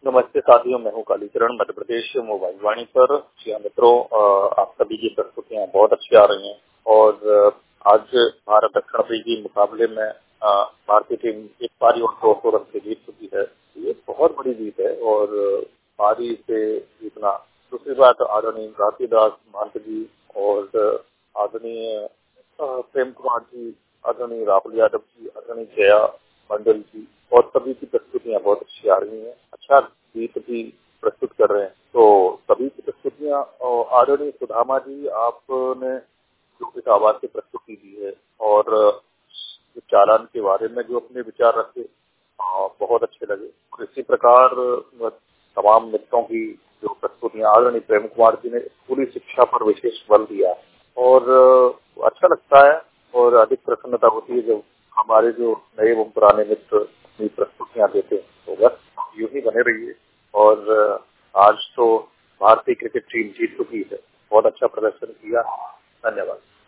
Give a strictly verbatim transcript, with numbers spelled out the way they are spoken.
नमस्ते साथियों, मैं हूं कालीचरण मध्य प्रदेश मोबाइल वाणी पर। जी हाँ मित्रों, आप सभी की प्रस्तुतियां बहुत अच्छी आ रही हैं और आज भारत दक्षिण अफ्रीकी मुकाबले में भारतीय टीम एक पारी और दो सौ रन से जीत चुकी है। ये बहुत बड़ी जीत है और पारी से जीतना। दूसरी बात, आदरणीय घासीदास महंत जी और आदरणीय प्रेम कुमार जी, आदरणीय राहुल यादव जी, आदरणीय जया मंडल जी और सभी की प्रस्तुतियां बहुत अच्छी आ रही हैं। अच्छा गीत भी प्रस्तुत कर रहे हैं, तो सभी की प्रस्तुतियां। आदरणीय सुदामा जी, आपने जो इस आवाज की प्रस्तुति दी है और चालान के बारे में जो अपने विचार रखे, बहुत अच्छे लगे। इसी प्रकार तमाम मित्रों की जो प्रस्तुतियां, आदरणीय प्रेम कुमार जी ने स्कूली शिक्षा पर विशेष बल दिया और अच्छा लगता है और अधिक प्रसन्नता होती है जब हमारे जो नए एवं पुराने मित्र अपनी प्रस्तुतियां देते हैं। तो बस यूं ही बने रहिए। और आज तो भारतीय क्रिकेट टीम जीत चुकी है, बहुत अच्छा प्रदर्शन किया। धन्यवाद।